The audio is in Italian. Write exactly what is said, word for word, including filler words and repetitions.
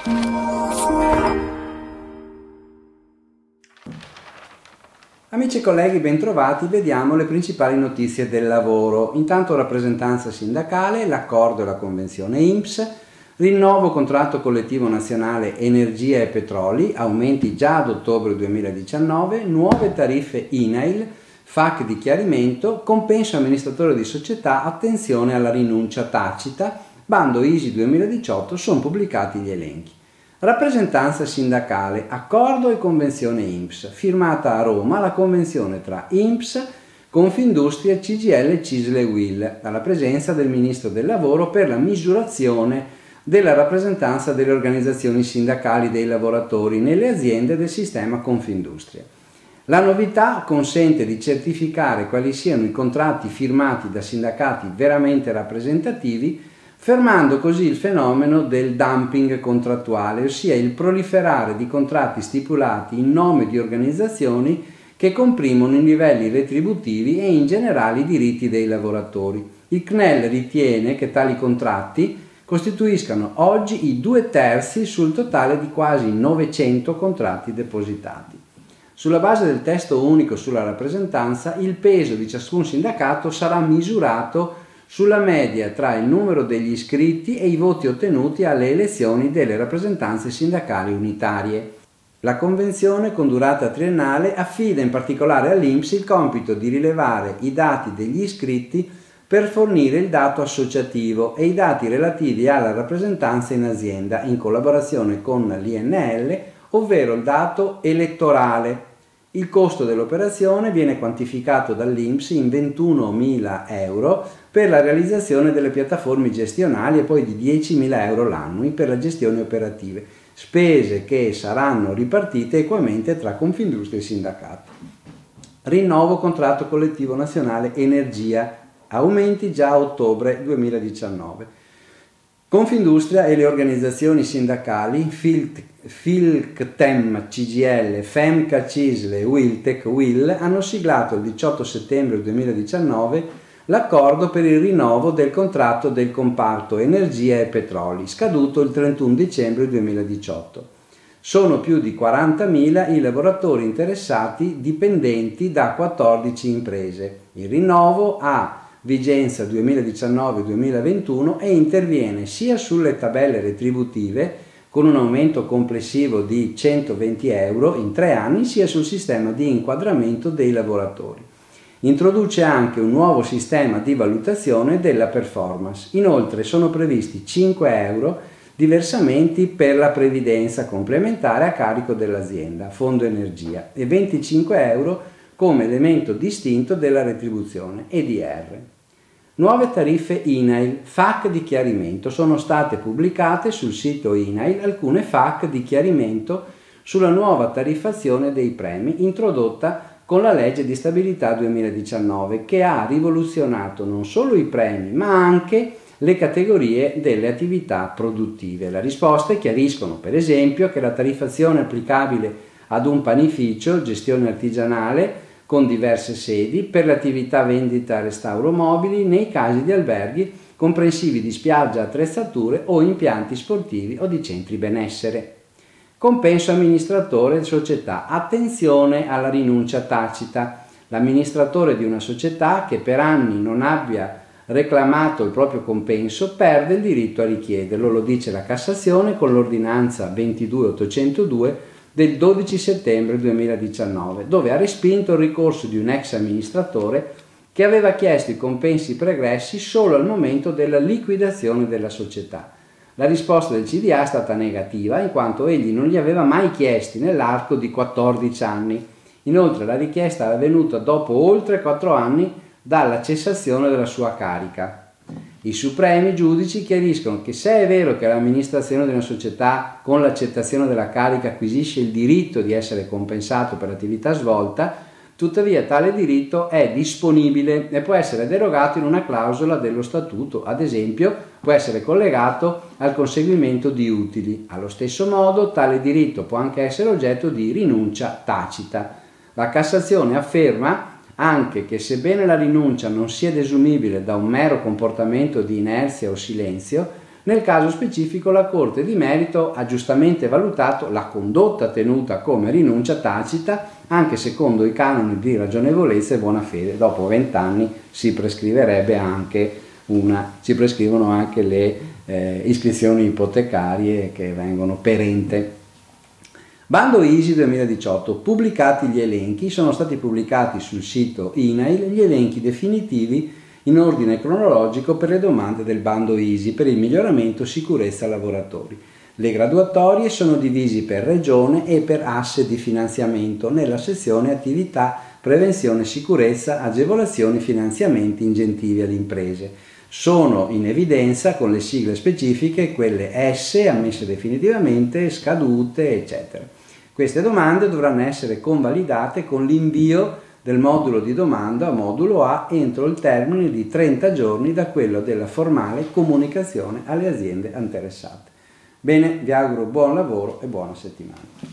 Amici e colleghi, bentrovati. Vediamo le principali notizie del lavoro. Intanto rappresentanza sindacale, l'accordo e la convenzione I N P S, rinnovo contratto collettivo nazionale energia e petroli, aumenti già ad ottobre duemiladiciannove, nuove tariffe I N A I L, F A Q di chiarimento, compenso amministratore di società, attenzione alla rinuncia tacita, bando I S I duemiladiciotto, sono pubblicati gli elenchi. Rappresentanza sindacale, accordo e convenzione I N P S, firmata a Roma la convenzione tra I N P S, Confindustria, C G I L, C I S L e U I L, alla presenza del Ministro del Lavoro per la misurazione della rappresentanza delle organizzazioni sindacali dei lavoratori nelle aziende del sistema Confindustria. La novità consente di certificare quali siano i contratti firmati da sindacati veramente rappresentativi, fermando così il fenomeno del dumping contrattuale, ossia il proliferare di contratti stipulati in nome di organizzazioni che comprimono i livelli retributivi e in generale i diritti dei lavoratori. Il C N E L ritiene che tali contratti costituiscano oggi i due terzi sul totale di quasi novecento contratti depositati. Sulla base del testo unico sulla rappresentanza, il peso di ciascun sindacato sarà misurato sulla media tra il numero degli iscritti e i voti ottenuti alle elezioni delle rappresentanze sindacali unitarie. La convenzione, con durata triennale, affida in particolare all'I N P S il compito di rilevare i dati degli iscritti per fornire il dato associativo e i dati relativi alla rappresentanza in azienda, in collaborazione con l'I N L, ovvero il dato elettorale. Il costo dell'operazione viene quantificato dall'I N P S in ventunomila euro per la realizzazione delle piattaforme gestionali e poi di diecimila euro l'anno per la gestione operative, spese che saranno ripartite equamente tra Confindustria e sindacati. Rinnovo contratto collettivo nazionale energia, aumenti già a ottobre duemiladiciannove. Confindustria e le organizzazioni sindacali Filctem C G I L, Femca C I S L e Wiltec U I L hanno siglato il diciotto settembre duemiladiciannove l'accordo per il rinnovo del contratto del comparto energia e petroli, scaduto il trentuno dicembre duemiladiciotto. Sono più di quarantamila i lavoratori interessati dipendenti da quattordici imprese. Il rinnovo ha vigenza duemiladiciannove duemilaventuno e interviene sia sulle tabelle retributive con un aumento complessivo di centoventi euro in tre anni, sia sul sistema di inquadramento dei lavoratori. Introduce anche un nuovo sistema di valutazione della performance. Inoltre sono previsti cinque euro di versamenti per la previdenza complementare a carico dell'azienda, Fondo Energia, e venticinque euro come elemento distinto della retribuzione, E D R. Nuove tariffe I N A I L, F A Q di chiarimento. Sono state pubblicate sul sito I N A I L alcune F A Q di chiarimento sulla nuova tariffazione dei premi introdotta con la legge di stabilità duemiladiciannove, che ha rivoluzionato non solo i premi ma anche le categorie delle attività produttive. Le risposte chiariscono per esempio che la tariffazione applicabile ad un panificio, gestione artigianale con diverse sedi, per l'attività vendita e restauro mobili nei casi di alberghi comprensivi di spiaggia, attrezzature o impianti sportivi o di centri benessere. Compenso amministratore società. Attenzione alla rinuncia tacita. L'amministratore di una società che per anni non abbia reclamato il proprio compenso perde il diritto a richiederlo, lo dice la Cassazione con l'ordinanza ventidue ottocentodue del dodici settembre duemiladiciannove, dove ha respinto il ricorso di un ex amministratore che aveva chiesto i compensi pregressi solo al momento della liquidazione della società. La risposta del C D A è stata negativa, in quanto egli non li aveva mai chiesti nell'arco di quattordici anni. Inoltre la richiesta era avvenuta dopo oltre quattro anni dalla cessazione della sua carica. I supremi giudici chiariscono che se è vero che l'amministrazione di una società con l'accettazione della carica acquisisce il diritto di essere compensato per l'attività svolta, tuttavia tale diritto è disponibile e può essere derogato in una clausola dello statuto, ad esempio può essere collegato al conseguimento di utili. Allo stesso modo tale diritto può anche essere oggetto di rinuncia tacita. La Cassazione afferma anche che sebbene la rinuncia non sia desumibile da un mero comportamento di inerzia o silenzio, Nel caso specifico la Corte di Merito ha giustamente valutato la condotta tenuta come rinuncia tacita anche secondo i canoni di ragionevolezza e buona fede. Dopo vent'anni si prescriverebbe anche una, si prescrivono anche le eh, iscrizioni ipotecarie che vengono perente. Bando I S I duemiladiciotto. Pubblicati gli elenchi, sono stati pubblicati sul sito I N A I L gli elenchi definitivi in ordine cronologico per le domande del bando I S I per il miglioramento sicurezza lavoratori. Le graduatorie sono divisi per regione e per asse di finanziamento nella sezione attività, prevenzione, sicurezza, agevolazioni, finanziamenti, incentivi alle imprese. Sono in evidenza con le sigle specifiche quelle S, ammesse definitivamente, scadute, eccetera. Queste domande dovranno essere convalidate con l'invio del modulo di domanda, modulo A, entro il termine di trenta giorni da quello della formale comunicazione alle aziende interessate. Bene, vi auguro buon lavoro e buona settimana.